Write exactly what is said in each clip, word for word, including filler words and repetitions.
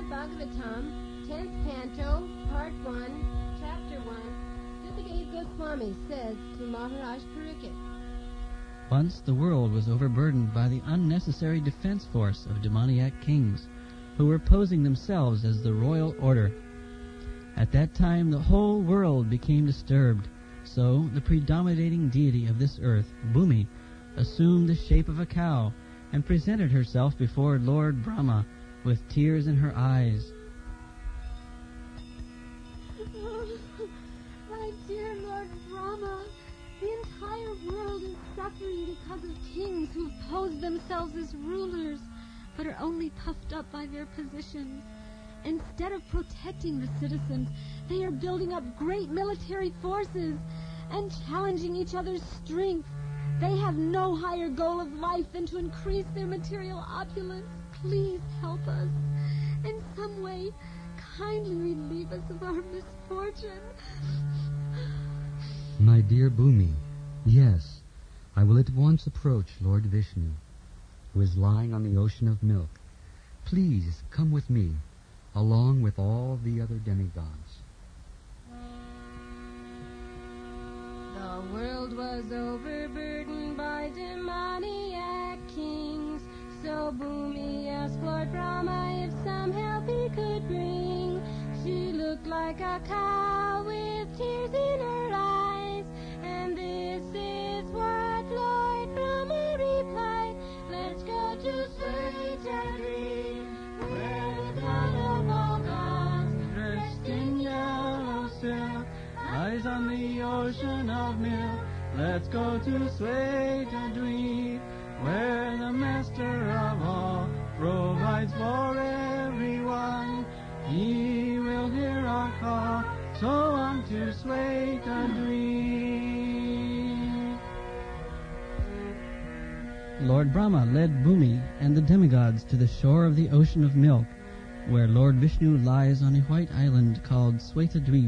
Bhagavatam, tenth Canto, Part one, Chapter one, Sukadeva Goswami says to Maharaj Pariksit. Once the world was overburdened by the unnecessary defense force of demoniac kings, who were posing themselves as the royal order. At that time the whole world became disturbed, so the predominating deity of this earth, Bhumi, assumed the shape of a cow and presented herself before Lord Brahma with tears in her eyes. Oh, my dear Lord Brahma, the entire world is suffering because of kings who pose themselves as rulers, but are only puffed up by their positions. Instead of protecting the citizens, they are building up great military forces and challenging each other's strength. They have no higher goal of life than to increase their material opulence. Please help us. In some way, kindly relieve us of our misfortune. My dear Bhumi, yes, I will at once approach Lord Vishnu, who is lying on the ocean of milk. Please come with me, along with all the other demigods. The world was overburdened by demoniac kings, so Bhumi asked Lord Brahma if some help he could bring. She looked like a cow with tears in her eyes, and this is what Lord Brahma replied. Let's go to Sweetadri, where the God of all gods, dressed in yellow silk, Lies on the ocean of milk. Let's go to Sweetadri, where the master of all provides for everyone. He will hear our call, so on to Sweetadri. Lord Brahma led Bhumi and the demigods to the shore of the ocean of milk, where Lord Vishnu lies on a white island called Sweetadweep.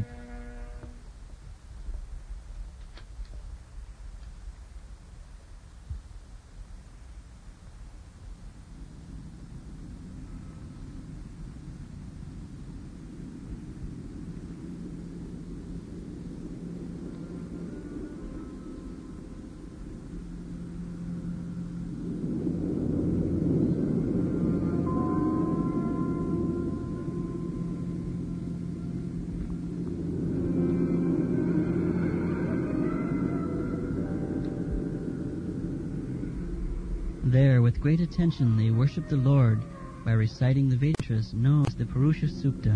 There, with great attention, they worship the Lord by reciting the Vedas known as the Purusha Sukta.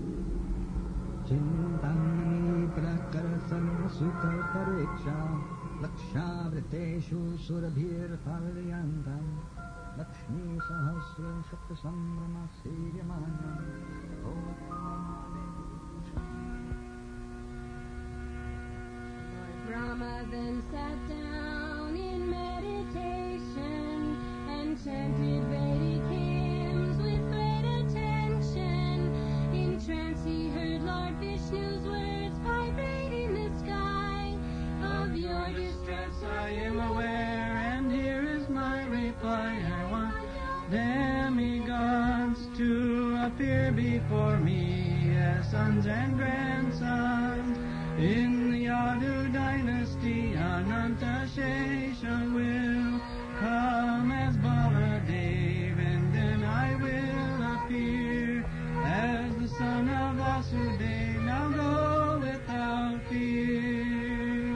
Lord Brahma then sat down in meditation and chanted Vedic hymns with great attention. In trance he heard Lord Vishnu's words vibrate in the sky. Of your distress I am aware, and here is my reply. I want demigods to appear before me as sons and grandsons. In the Yadu dynasty, Ananta Shesha will come as Baladev, and then I will appear as the son of Vasudeva. Now go without fear.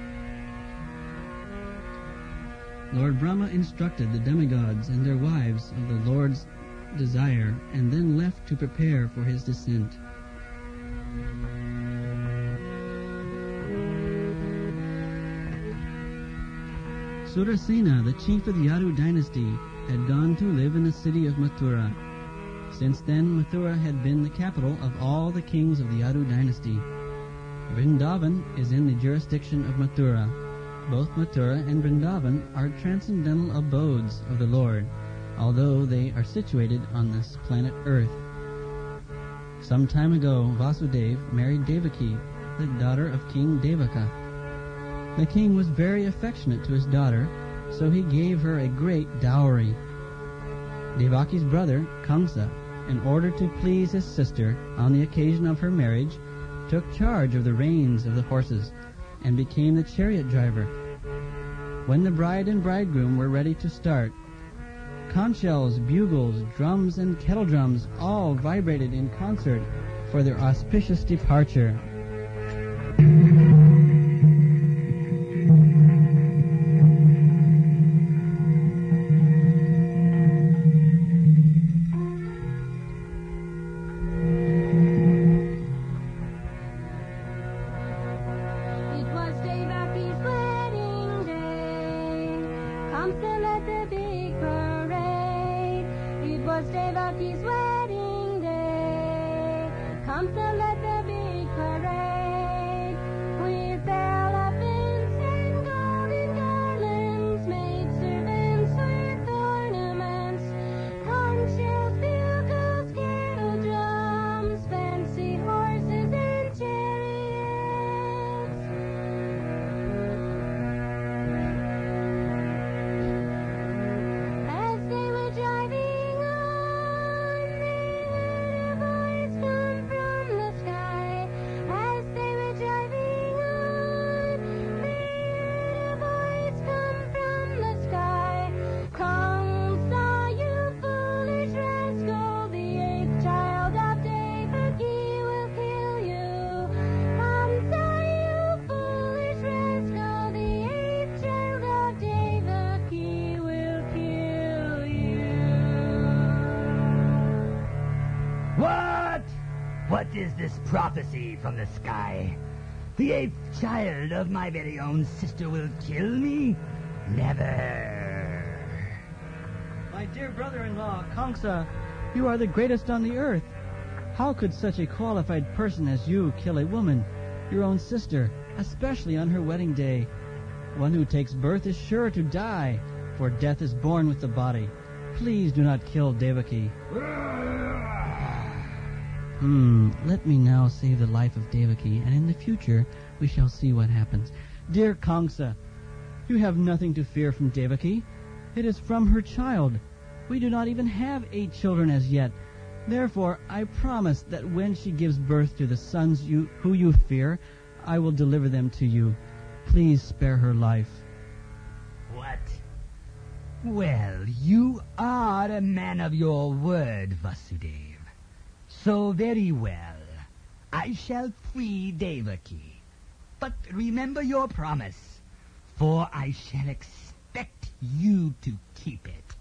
Lord Brahma instructed the demigods and their wives of the Lord's desire, and then left to prepare for his descent. Surasena, the chief of the Yadu dynasty, had gone to live in the city of Mathura. Since then, Mathura had been the capital of all the kings of the Yadu dynasty. Vrindavan is in the jurisdiction of Mathura. Both Mathura and Vrindavan are transcendental abodes of the Lord, although they are situated on this planet Earth. Some time ago, Vasudeva married Devaki, the daughter of King Devaka. The king was very affectionate to his daughter, so he gave her a great dowry. Devaki's brother, Kamsa, in order to please his sister on the occasion of her marriage, took charge of the reins of the horses and became the chariot driver. When the bride and bridegroom were ready to start, conch shells, bugles, drums, and kettle drums all vibrated in concert for their auspicious departure. What is this prophecy from the sky? The eighth child of my very own sister will kill me? Never. My dear brother-in-law, Kongsa, you are the greatest on the earth. How could such a qualified person as you kill a woman, your own sister, especially on her wedding day? One who takes birth is sure to die, for death is born with the body. Please do not kill Devaki. Hmm, let me now save the life of Devaki, and in the future we shall see what happens. Dear Kongsa, you have nothing to fear from Devaki. It is from her child. We do not even have eight children as yet. Therefore, I promise that when she gives birth to the sons you, who you fear, I will deliver them to you. Please spare her life. What? Well, you are a man of your word, Vasudev. So very well. I shall free Devaki. But remember your promise, for I shall expect you to keep it.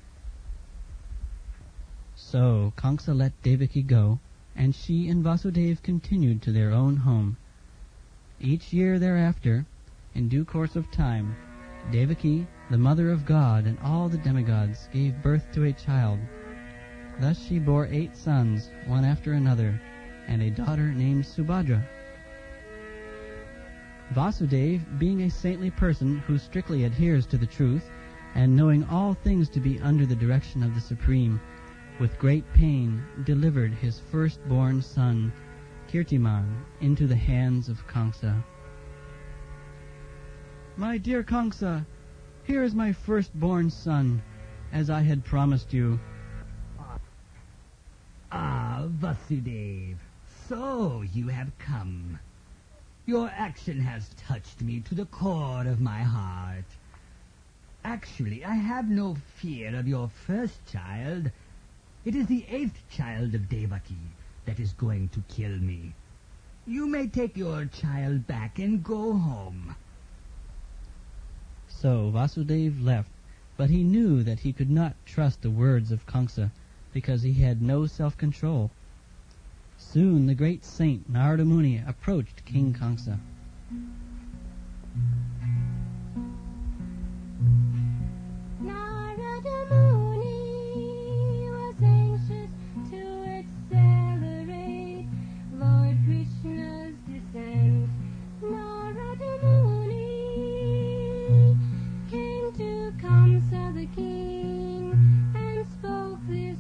So Kongsa let Devaki go, and she and Vasudev continued to their own home. Each year thereafter, in due course of time, Devaki, the mother of God and all the demigods, gave birth to a child. Thus she bore eight sons, one after another, and a daughter named Subhadra. Vasudev, being a saintly person who strictly adheres to the truth, and knowing all things to be under the direction of the Supreme, with great pain delivered his firstborn son, Kirtiman, into the hands of Kongsa. My dear Kongsa, here is my firstborn son, as I had promised you. Ah, Vasudev, so you have come. Your action has touched me to the core of my heart. Actually, I have no fear of your first child. It is the eighth child of Devaki that is going to kill me. You may take your child back and go home. So Vasudev left, but he knew that he could not trust the words of Kongsa, because he had no self-control. Soon the great saint Narada Muni approached King Kongsa. Narada Muni was anxious to accelerate Lord Krishna's descent. Narada Muni came to Kamsa the king and spoke this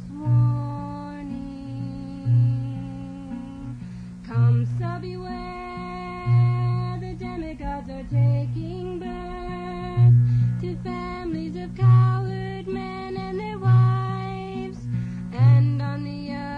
warning. Kamsa, beware, the demigods are taking birth to families of coward men and their wives, and on the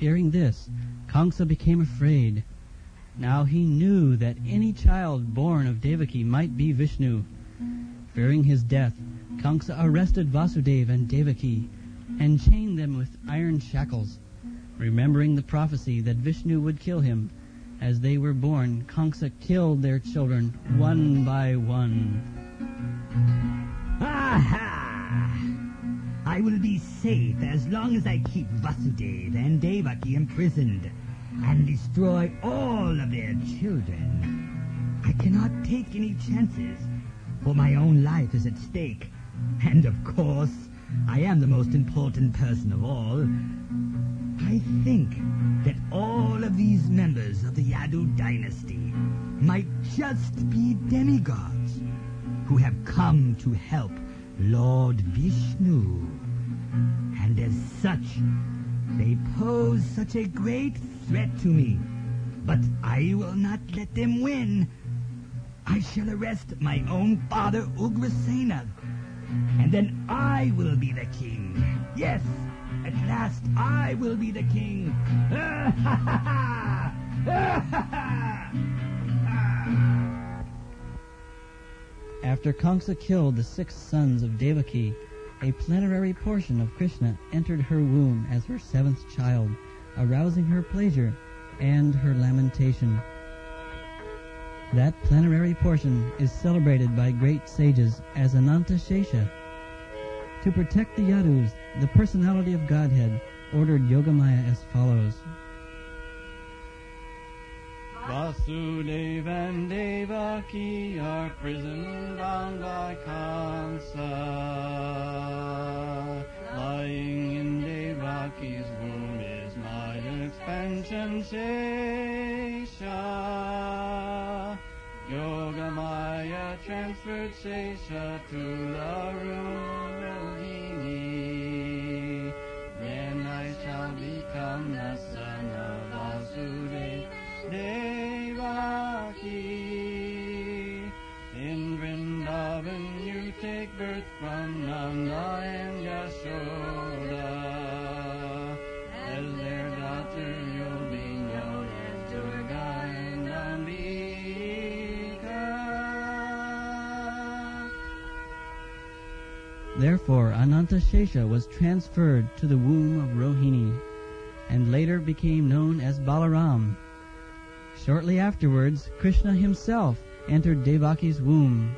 Hearing this, Kamsa became afraid. Now he knew that any child born of Devaki might be Vishnu. Fearing his death, Kamsa arrested Vasudeva and Devaki and chained them with iron shackles. Remembering the prophecy that Vishnu would kill him, as they were born, Kamsa killed their children one by one. Aha! I will be safe as long as I keep Vasudeva and Devaki imprisoned and destroy all of their children. I cannot take any chances, for my own life is at stake. And of course, I am the most important person of all. I think that all of these members of the Yadu dynasty might just be demigods who have come to help Lord Vishnu. And as such, they pose such a great threat to me. But I will not let them win. I shall arrest my own father, Ugrasena, and then I will be the king. Yes, at last I will be the king. After Kamsa killed the six sons of Devaki, a plenary portion of Krishna entered her womb as her seventh child, arousing her pleasure and her lamentation. That plenary portion is celebrated by great sages as Ananta Shesha. To protect the Yadus, the personality of Godhead ordered Yogamaya as follows. Vasudeva and Devaki are prison bound by Kamsa. Lying in Devaki's womb is my expansion Shesha. Yogamaya transferred Shesha to the Rohini. Then I shall become the son of Vasudeva Devaki. In Vrindavan you take birth from Nanda and Yashoda. As their daughter you'll be known as Durga and Ambika. Therefore Ananta Shesha was transferred to the womb of Rohini, and later became known as Balaram. Shortly afterwards, Krishna himself entered Devaki's womb.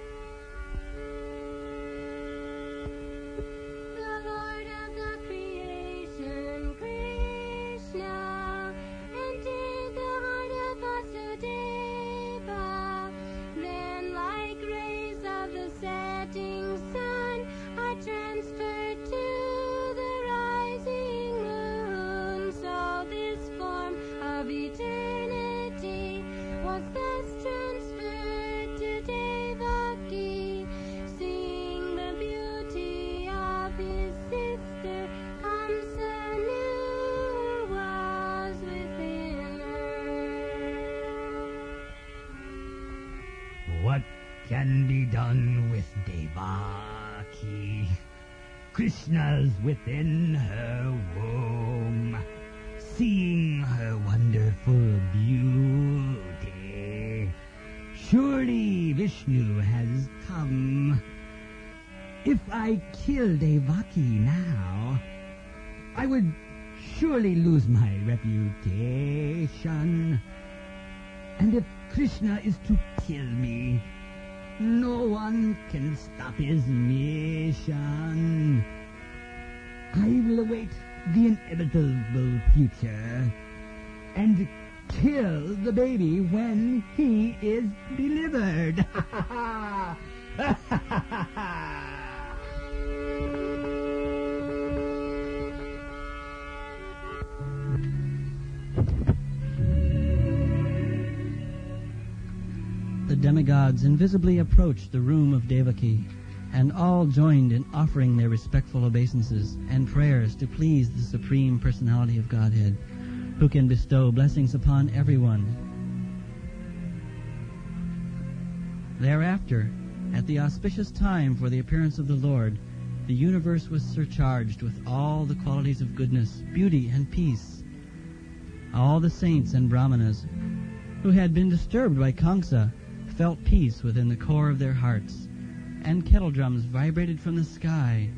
The Lord of the creation, Krishna, entered the heart of Vasudeva. Then, like rays of the setting sun, are transferred to the rising moon. So this form of eternity was thus transferred to Devaki, seeing the beauty of his sister, Kamsa knew was within her. What can be done with Devaki? Krishna's within her womb, seeing her wonderful beauty. Surely Vishnu has come. If I kill Devaki now, I would surely lose my reputation. And if Krishna is to kill me, no one can stop his mission. I will await the inevitable future and kill the baby when he is delivered. The demigods invisibly approached the room of Devaki, and all joined in offering their respectful obeisances and prayers to please the Supreme Personality of Godhead, who can bestow blessings upon everyone. Thereafter, at the auspicious time for the appearance of the Lord, the universe was surcharged with all the qualities of goodness, beauty, and peace, all the saints and brahmanas who had been disturbed by Kamsa felt peace within the core of their hearts, and kettle drums vibrated from the sky.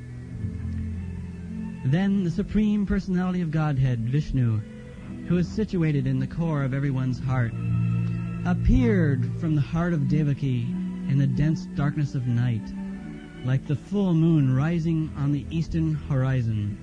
Then the Supreme Personality of Godhead, Vishnu, who is situated in the core of everyone's heart, appeared from the heart of Devaki in the dense darkness of night, like the full moon rising on the eastern horizon.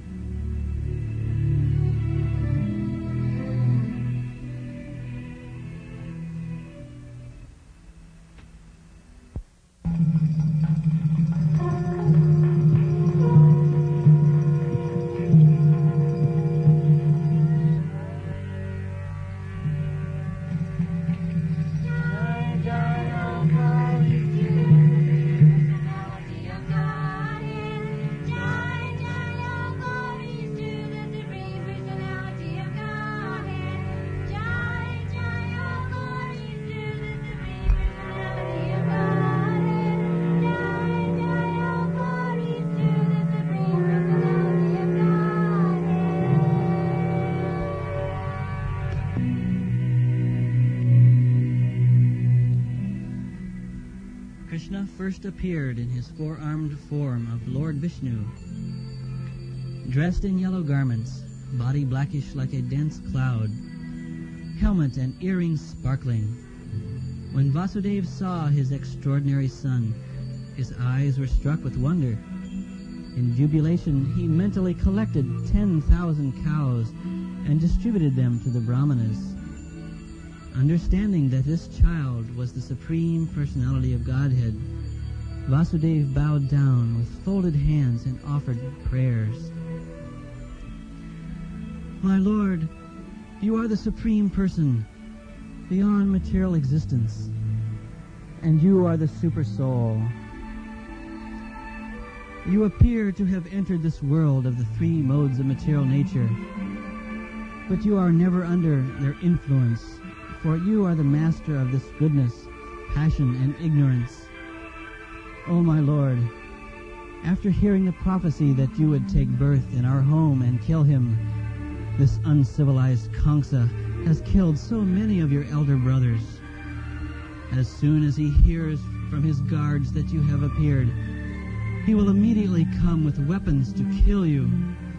Krishna first appeared in his four-armed form of Lord Vishnu, dressed in yellow garments, body blackish like a dense cloud, helmet and earrings sparkling. When Vasudeva saw his extraordinary son, his eyes were struck with wonder. In jubilation, he mentally collected ten thousand cows and distributed them to the brahmanas. Understanding that this child was the Supreme Personality of Godhead, Vasudeva bowed down with folded hands and offered prayers. My Lord, you are the Supreme Person, beyond material existence, and you are the Super Soul. You appear to have entered this world of the three modes of material nature, but you are never under their influence, for you are the master of this goodness, passion, and ignorance. O my Lord, after hearing the prophecy that you would take birth in our home and kill him, this uncivilized Kamsa has killed so many of your elder brothers. As soon as he hears from his guards that you have appeared, he will immediately come with weapons to kill you.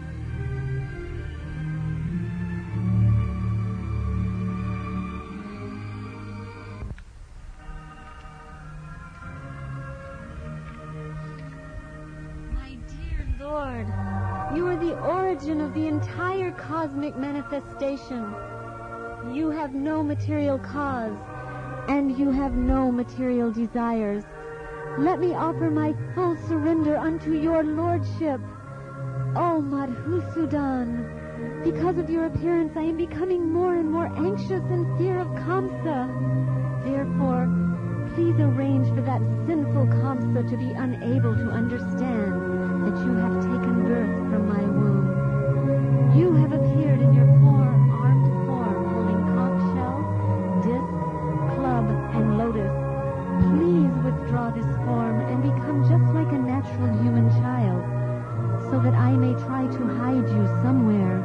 Lord, you are the origin of the entire cosmic manifestation. You have no material cause, and you have no material desires. Let me offer my full surrender unto your lordship. O Madhusudan, because of your appearance I am becoming more and more anxious in fear of Kamsa. Therefore, please arrange for that sinful Kamsa to be unable to understand that you have taken birth from my womb. You have appeared in your four-armed form, holding conch shell, disc, club, and lotus. Please withdraw this form and become just like a natural human child, so that I may try to hide you somewhere.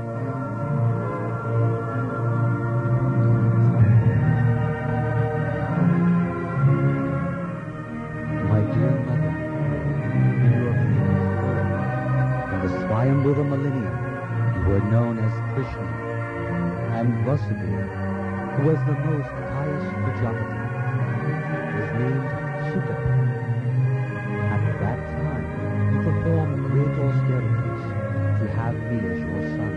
My dear mother, in your in the Swayambhuva millennium, you were known as Krishna, and Vasudeva, who was the most pious Prajapati, was named Sukata. At that time, you performed great austerities to have me as your son.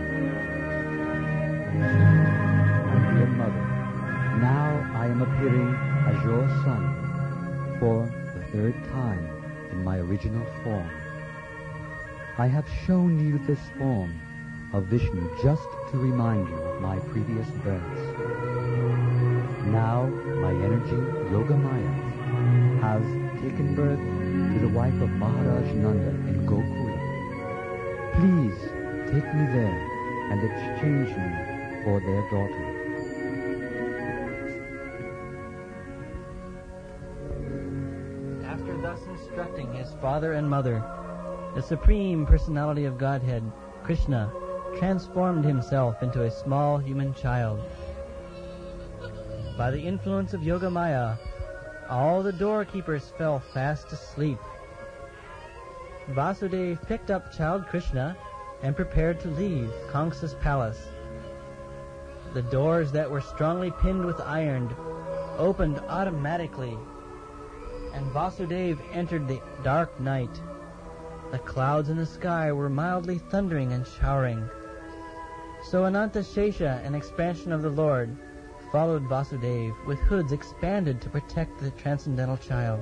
My dear mother, now I am appearing as your son for the third time in my original form. I have shown you this form of Vishnu just to remind you of my previous births. Now my energy, Yogamaya, has taken birth to the wife of Maharaj Nanda in Gokula. Please take me there and exchange me for their daughter. After thus instructing his father and mother, the Supreme Personality of Godhead, Krishna, transformed himself into a small human child. By the influence of Yogamaya, all the doorkeepers fell fast asleep. Vasudeva picked up child Krishna and prepared to leave Kamsa's palace. The doors that were strongly pinned with iron opened automatically, and Vasudeva entered the dark night. The clouds in the sky were mildly thundering and showering. So Ananta Shesha, an expansion of the Lord, followed Vasudeva, with hoods expanded to protect the transcendental child.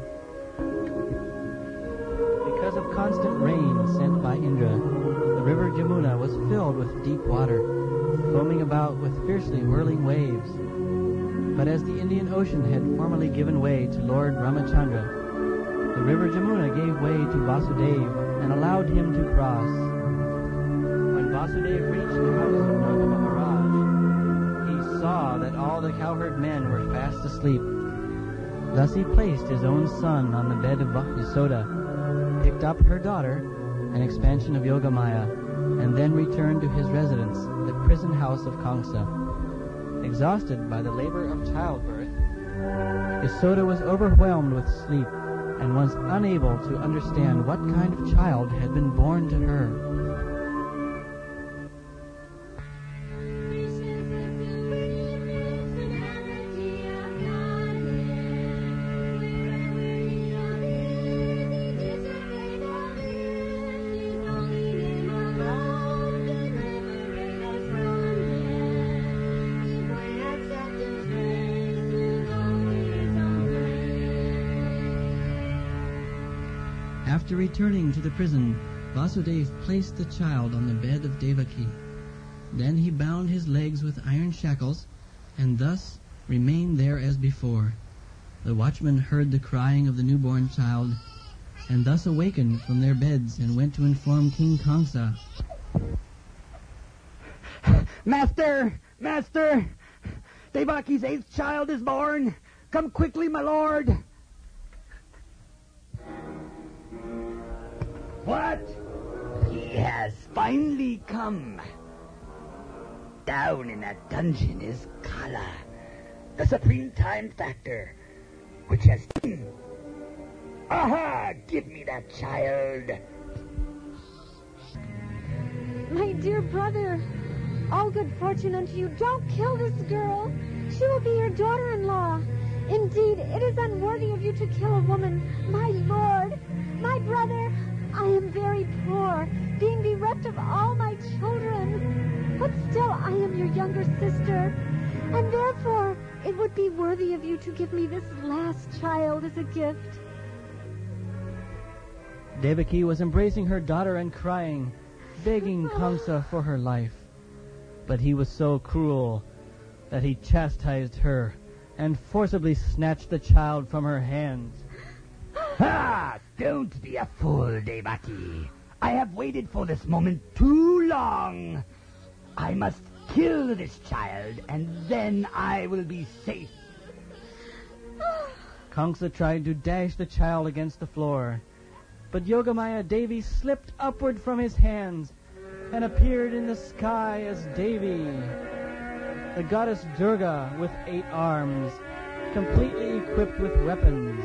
Because of constant rain sent by Indra, the river Jamuna was filled with deep water, foaming about with fiercely whirling waves. But as the Indian Ocean had formerly given way to Lord Ramachandra, the river Jamuna gave way to Vasudeva and allowed him to cross. When Vasudeva reached the house of Nanda Maharaj, he saw that all the cowherd men were fast asleep. Thus he placed his own son on the bed of Yasoda, picked up her daughter, an expansion of Yogamaya, and then returned to his residence, the prison house of Kamsa. Exhausted by the labor of childbirth, Yasoda was overwhelmed with sleep and was unable to understand what kind of child had been born to her. After returning to the prison, Vasudeva placed the child on the bed of Devaki. Then he bound his legs with iron shackles, and thus remained there as before. The watchmen heard the crying of the newborn child, and thus awakened from their beds and went to inform King Kamsa. Master! Master! Devaki's eighth child is born! Come quickly, my lord! What? He has finally come. Down in that dungeon is Kala, the supreme time factor, which has... Aha! Give me that child! My dear brother, all good fortune unto you. Don't kill this girl. She will be your daughter-in-law. Indeed, it is unworthy of you to kill a woman. My lord, my brother... I am very poor, being bereft of all my children. But still, I am your younger sister, and therefore it would be worthy of you to give me this last child as a gift. Devaki was embracing her daughter and crying, begging Kamsa for her life. But he was so cruel that he chastised her and forcibly snatched the child from her hands. Ah! Don't be a fool, Devaki. I have waited for this moment too long. I must kill this child, and then I will be safe. Kamsa tried to dash the child against the floor, but Yogamaya Devi slipped upward from his hands and appeared in the sky as Devi, the goddess Durga with eight arms, completely equipped with weapons.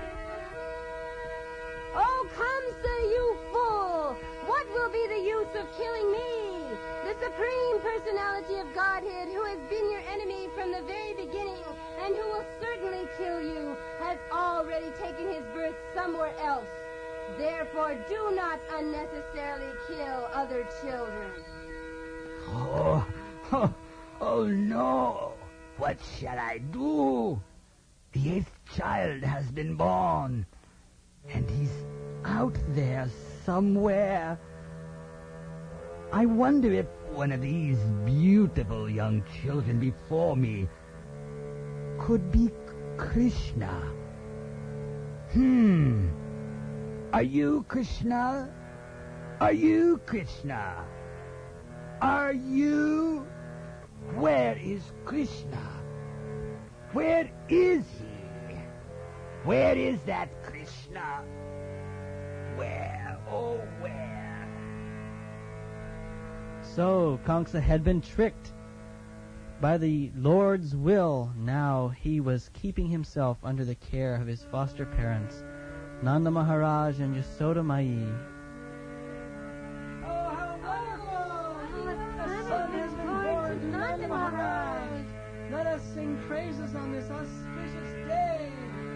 Oh, Kamsa, you fool! What will be the use of killing me? The Supreme Personality of Godhead, who has been your enemy from the very beginning, and who will certainly kill you, has already taken his birth somewhere else. Therefore, do not unnecessarily kill other children. Oh, oh, oh no! What shall I do? The eighth child has been born. And he's out there somewhere. I wonder if one of these beautiful young children before me could be Krishna. Hmm. Are you Krishna? Are you Krishna? Are you? Where is Krishna? Where is he? Where is that Krishna? Where, oh where? So Kamsa had been tricked. By the Lord's will, now he was keeping himself under the care of his foster parents, Nanda Maharaj and Yasoda Mai. Oh, how wonderful! The son has been born to Nanda Maharaj. Let us sing praises on this auspicious day.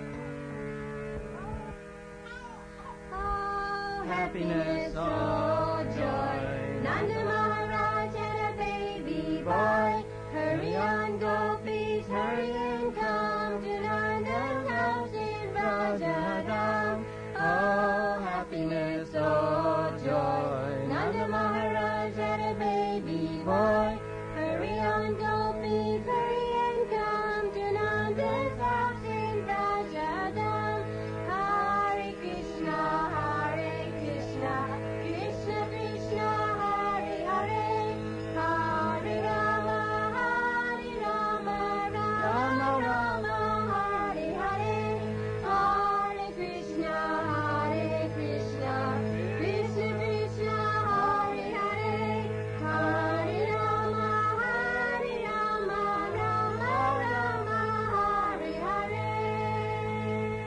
Oh, Happiness, oh, joy. Nanda Maharaj had a baby boy. Hurry on, gopis, hurry and come to Nanda's house in Rajadam. Oh, happiness, oh, joy. Nanda Maharaj had a baby boy. Hurry on, gopis, hurry and come to Nanda's house in Rajadam. Hare Krishna, Hare Krishna, Krishna Krishna, Hare Hare, Hare Rama, Hare Rama, Rama Rama, Hare Hare, Hare Krishna, Hare Krishna, Krishna Krishna, Hare Hare, Hare Rama, Hare Rama, Rama Rama, Hare Hare.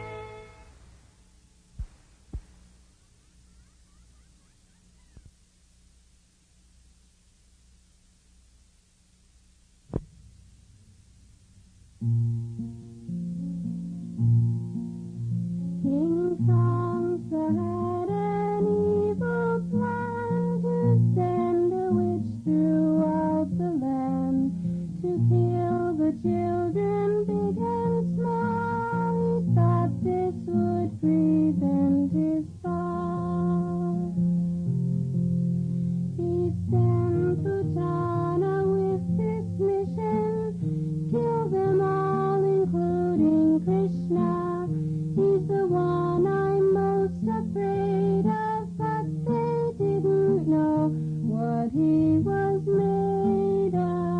King Kamsa had an evil plan to send a witch throughout the land to kill the children big and small. He thought this would prevent his fall. He sent Putana with this mission, kill them all, including Krishna. He's the one I'm most afraid of, but they didn't know what he was made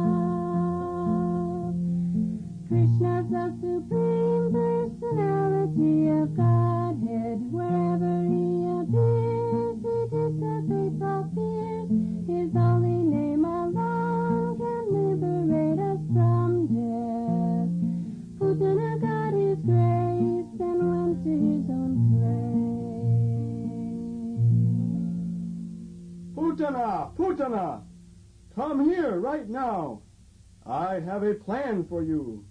of. Krishna's the supreme personality of Godhead. Wherever he appears, he dissipates all fears. His holy name alone can liberate us from death. Putana got his grace and went to his own place. Putana! Putana! Come here right now. I have a plan for you.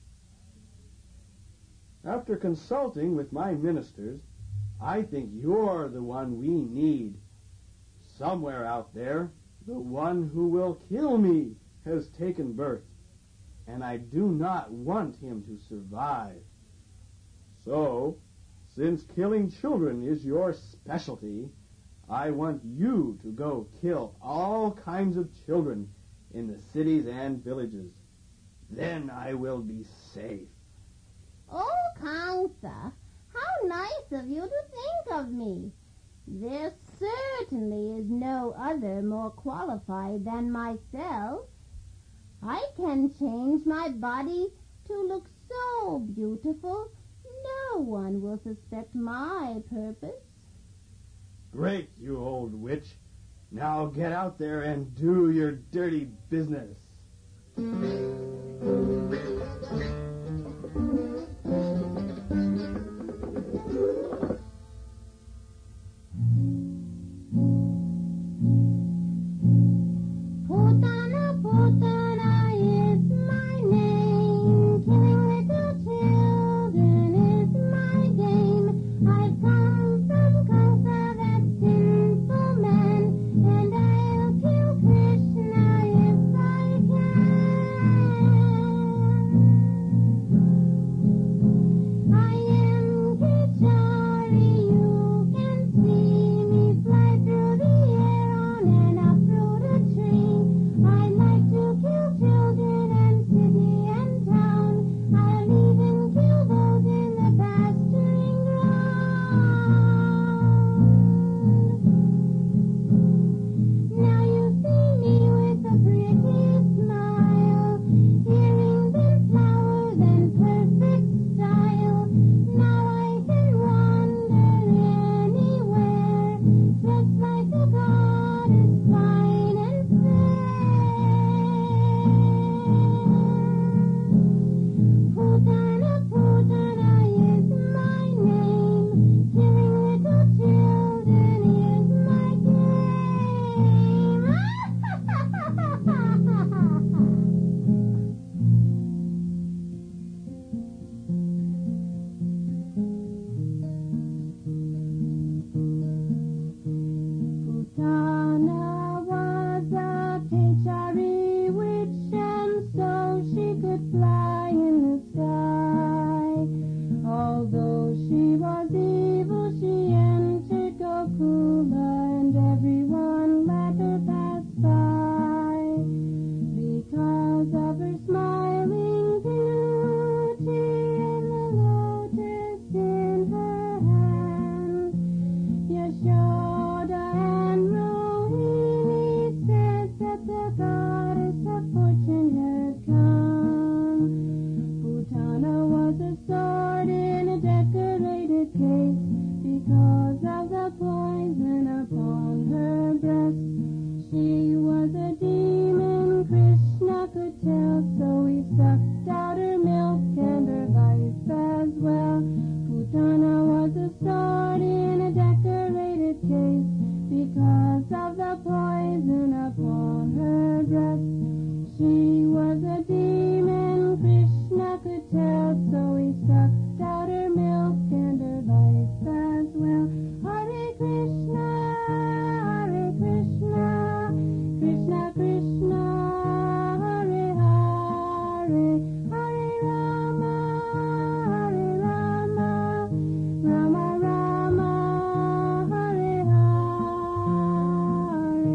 After consulting with my ministers, I think you're the one we need. Somewhere out there, the one who will kill me has taken birth, and I do not want him to survive. So, since killing children is your specialty, I want you to go kill all kinds of children in the cities and villages. Then I will be safe. Oh, Kamsa, how nice of you to think of me. There certainly is no other more qualified than myself. I can change my body to look so beautiful, no one will suspect my purpose. Great, you old witch. Now get out there and do your dirty business. Putana, Putana is my name. Killing little children is my game. I've come from Kamsa, that sinful man, and I'll kill Krishna if I can. face because of the poison upon her breast. She was a demon, Krishna could tell, so he sucked out her milk and her life as well. Putana was a sword in a decorated case because of the poison upon her breast. She was a demon, Krishna could tell, so he sucked out her milk and her life as well. Hare Krishna, Hare Krishna, Krishna Krishna, Hare Hare, Hare Rama, Hare Rama, Rama Rama, Hare Hare.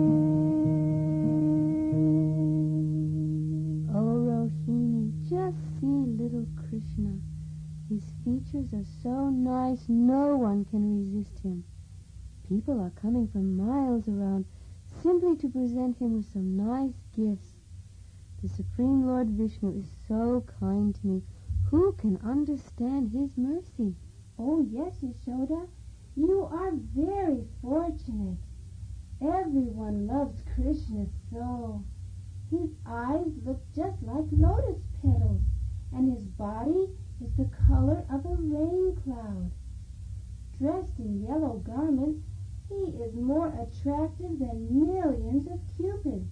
Oh, Rohini, just see little Krishna. His features are so nice, no one can resist him. People are coming from miles around simply to present him with some nice gifts. The Supreme Lord Vishnu is so kind to me. Who can understand his mercy? Oh, yes, Yashoda. You are very fortunate. Everyone loves Krishna so. His eyes look just like lotus petals, and his body is the color of a rain cloud. Dressed in yellow garments, he is more attractive than millions of cupids.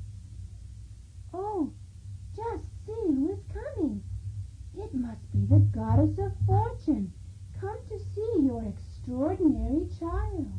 Oh, just see who is coming. It must be the goddess of fortune, come to see your extraordinary child.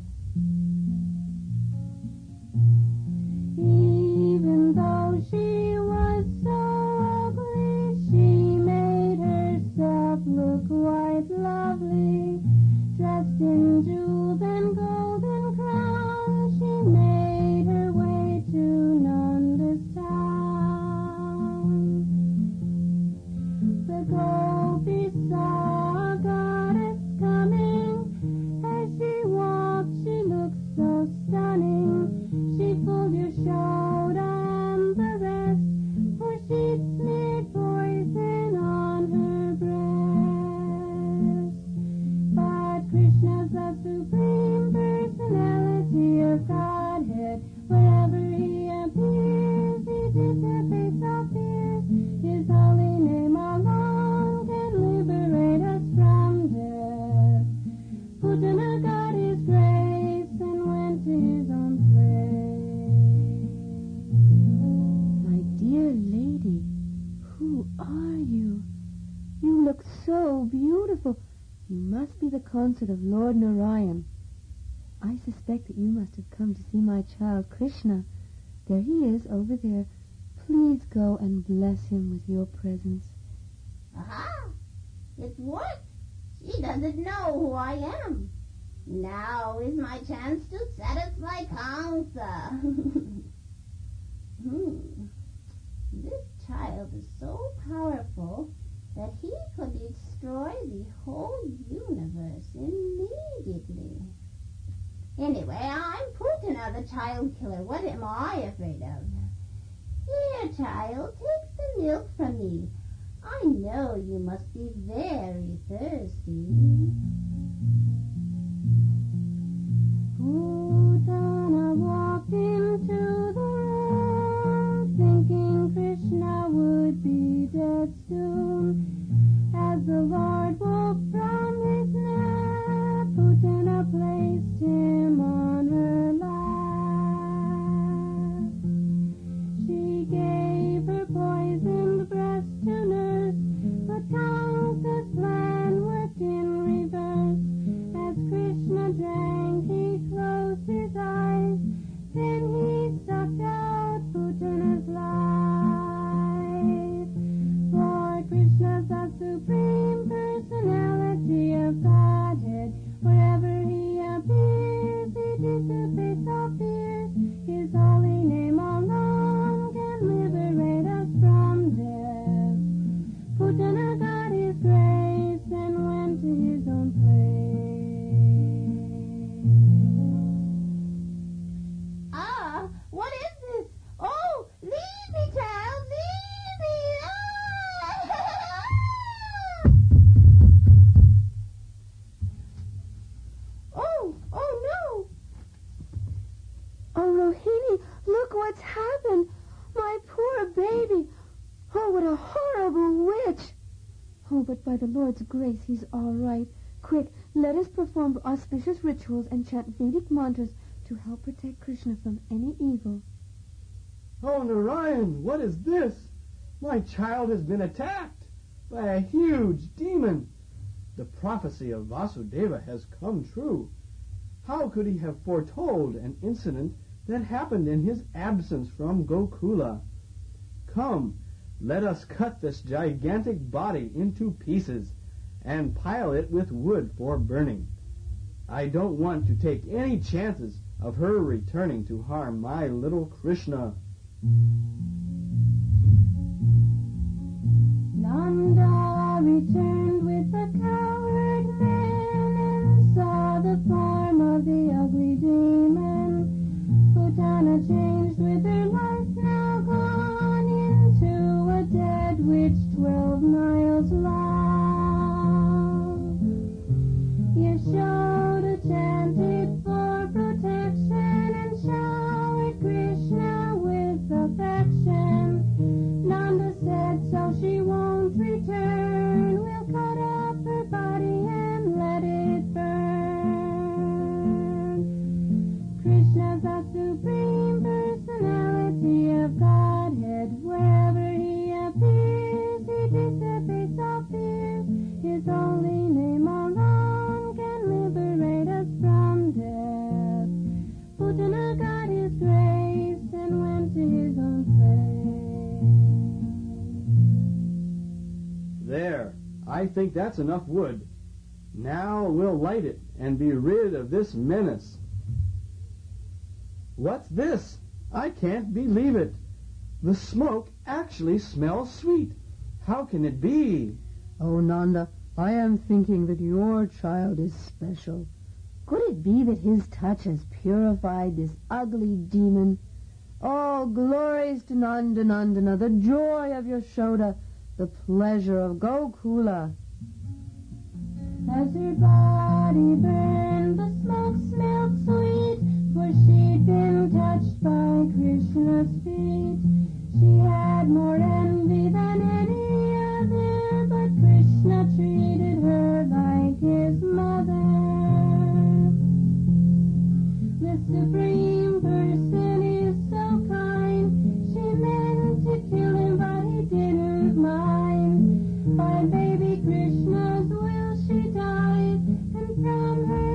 Even though she was so ugly, she made herself look quite lovely. Dressed in jewels and golden crowns, she made her way to Nanda's town. The gopis saw a goddess coming. As she walked, she looked so stunning. She pulled Yashoda and the rest, for she smeared poison on her breast. But Krishna's the supreme personality of Godhead. Wherever he appears, he dissipates all fears. His holy name alone can liberate us from death. Putana got his grace and went to his own place. My dear lady, who are you? You look so beautiful. You must be the consort of Lord Narayan. I suspect that you must have come to see my child Krishna. There he is over there. Please go and bless him with your presence. Aha! It's worked. She doesn't know who I am. Now is my chance to satisfy Kamsa. hmm. This child is so powerful that he could destroy the whole universe immediately. Anyway, I'm Putana, the child killer. What am I afraid of? Here, child, take the milk from me. I know you must be very thirsty. Putana walked into the room, thinking Krishna would be dead soon. As the Lord woke from his nap, Putana placed him on her lap. She gave her poisoned breast to nurse, but Kamsa's plan worked in reverse. As Krishna drank, he closed his eyes, then he sucked out Putana's life. For Krishna's the supreme personality of Godhead. Wherever he appears, he dissipates all fears. His holy name alone can liberate us from death. Putana got his grace and went to his own place. Ah, what is this? Oh, leave me, child, leave me! Ah! what's happened? My poor baby. Oh, what a horrible witch. Oh, but by the Lord's grace, he's all right. Quick, let us perform auspicious rituals and chant Vedic mantras to help protect Krishna from any evil. Oh, Narayan, what is this? My child has been attacked by a huge demon. The prophecy of Vasudeva has come true. How could he have foretold an incident that happened in his absence from Gokula? Come, let us cut this gigantic body into pieces and pile it with wood for burning. I don't want to take any chances of her returning to harm my little Krishna. Nanda returned with the coward men and saw the form of the ugly demon. Putana changed with her life now gone into a dead witch twelve miles long. Yashoda chanted for protection and showered Krishna with affection. Nanda said, so she won't return. We'll cut up her body and let it burn. Krishna's the supreme personality of Godhead. Wherever he appears, he dissipates all fears. His holy name alone can liberate us from death. Putana got his grace and went to his own place. There, I think that's enough wood. Now we'll light it and be rid of this menace. What's this? I can't believe it. The smoke actually smells sweet. How can it be? Oh, Nanda, I am thinking that your child is special. Could it be that his touch has purified this ugly demon? Oh, glories to Nanda Nandana, the joy of Yashoda, the pleasure of Gokula. As her body burned, the smoke smelled sweet, for she'd been touched by Krishna's feet. She had more envy than any other, but Krishna treated her like his mother. The Supreme Person is so kind. She meant to kill him, but he didn't mind. By baby Krishna's will she died, and from her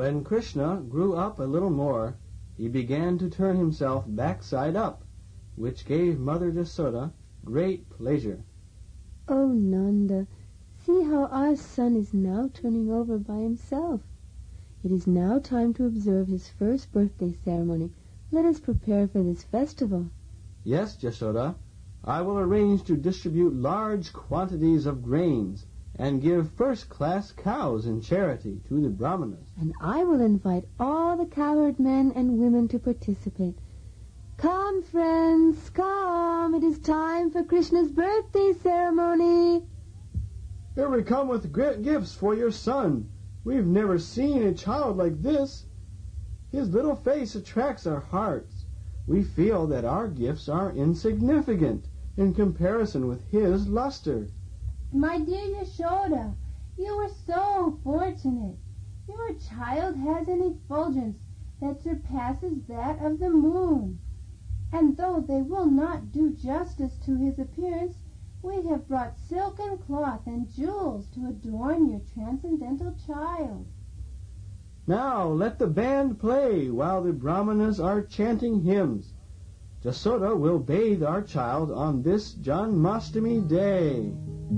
When Krishna grew up a little more, he began to turn himself backside up, which gave Mother Jasoda great pleasure. Oh, Nanda, see how our son is now turning over by himself. It is now time to observe his first birthday ceremony. Let us prepare for this festival. Yes, Jasoda, I will arrange to distribute large quantities of grains and give first-class cows in charity to the Brahmanas. And I will invite all the cowherd men and women to participate. Come, friends, come. It is time for Krishna's birthday ceremony. Here we come with great gifts for your son. We've never seen a child like this. His little face attracts our hearts. We feel that our gifts are insignificant in comparison with his luster. My dear Yashoda, you are so fortunate. Your child has an effulgence that surpasses that of the moon. And though they will not do justice to his appearance, we have brought silk and cloth and jewels to adorn your transcendental child. Now let the band play while the Brahmanas are chanting hymns. Jasoda will bathe our child on this Janmashtami day.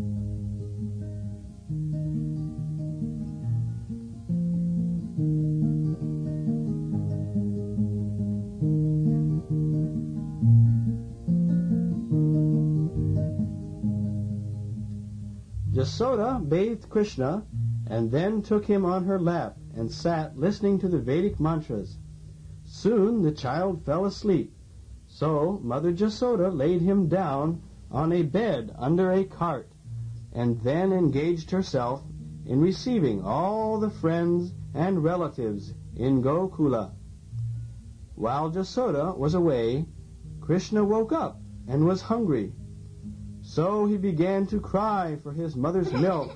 Jasoda bathed Krishna and then took him on her lap and sat listening to the Vedic mantras. Soon the child fell asleep, so Mother Jasoda laid him down on a bed under a cart and then engaged herself in receiving all the friends and relatives in Gokula. While Jasoda was away, Krishna woke up and was hungry. So he began to cry for his mother's milk.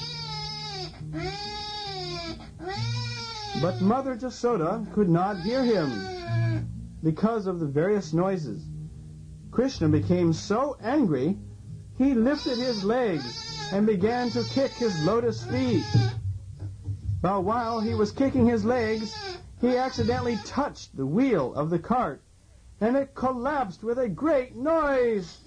But Mother Jasoda could not hear him because of the various noises. Krishna became so angry, he lifted his legs and began to kick his lotus feet. But while he was kicking his legs, he accidentally touched the wheel of the cart, and it collapsed with a great noise.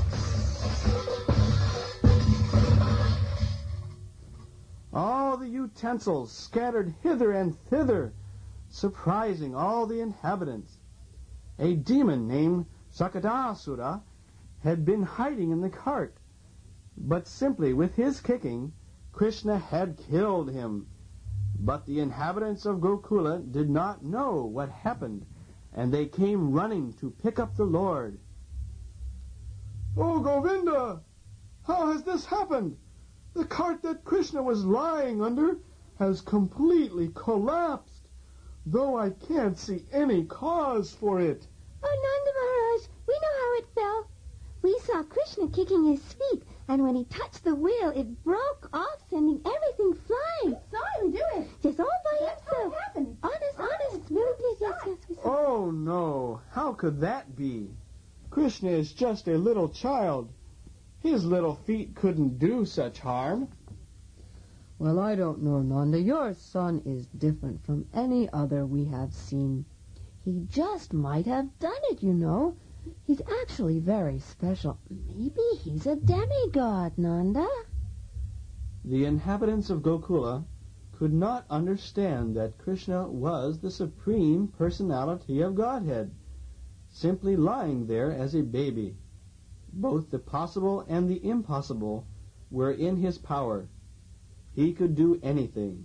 All the utensils scattered hither and thither, surprising all the inhabitants. A demon named Sakadasura had been hiding in the cart, but simply with his kicking, Krishna had killed him. But the inhabitants of Gokula did not know what happened, and they came running to pick up the Lord. "Oh, Govinda! How has this happened? The cart that Krishna was lying under has completely collapsed, though I can't see any cause for it." "Oh, Nanda Maharaj, we know how it fell. We saw Krishna kicking his feet, and when he touched the wheel, it broke off, sending everything flying. I saw him do it. Just all by That's how himself. it happened. Honest, Honest, honest. Really did. Yes, saw yes, we saw. Oh, no. How could that be? Krishna is just a little child. His little feet couldn't do such harm. Well, I don't know, Nanda. Your son is different from any other we have seen. He just might have done it, you know. He's actually very special. Maybe he's a demigod, Nanda. The inhabitants of Gokula could not understand that Krishna was the Supreme Personality of Godhead, simply lying there as a baby. Both the possible and the impossible were in his power. He could do anything.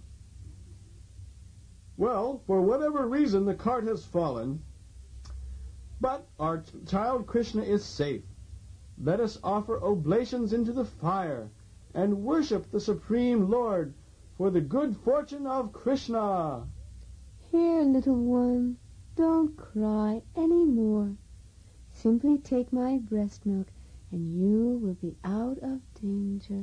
Well, for whatever reason, the cart has fallen, but our ch- child Krishna is safe. Let us offer oblations into the fire and worship the Supreme Lord for the good fortune of Krishna. Here, little one, don't cry any more. Simply take my breast milk, and you will be out of danger.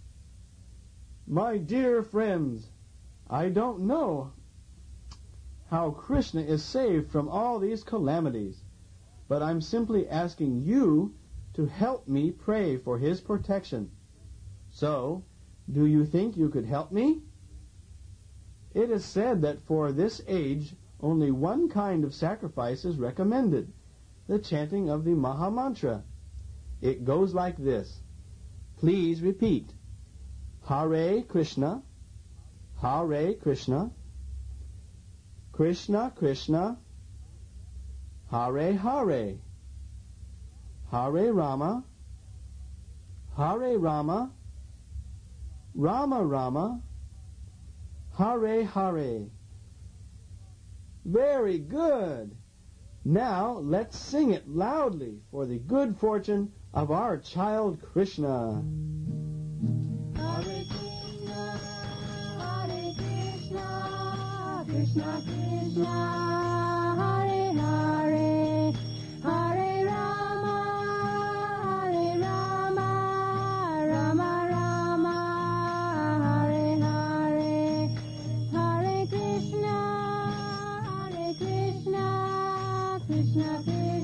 My dear friends, I don't know how Krishna is saved from all these calamities, but I'm simply asking you to help me pray for his protection. So, do you think you could help me? It is said that for this age only one kind of sacrifice is recommended, the chanting of the Maha Mantra. It goes like this. Please repeat. Hare Krishna, Hare Krishna, Krishna Krishna, Hare Hare, Hare Rama, Hare Rama, Rama Rama, Hare Hare. Very good. Now let's sing it loudly for the good fortune of our child Krishna. Hare Krishna, Hare Krishna, Krishna Krishna, Hare Hare, Hare Rama, Hare Rama, Rama Rama, Hare Hare, Hare Krishna, Hare Krishna, Krishna Krishna.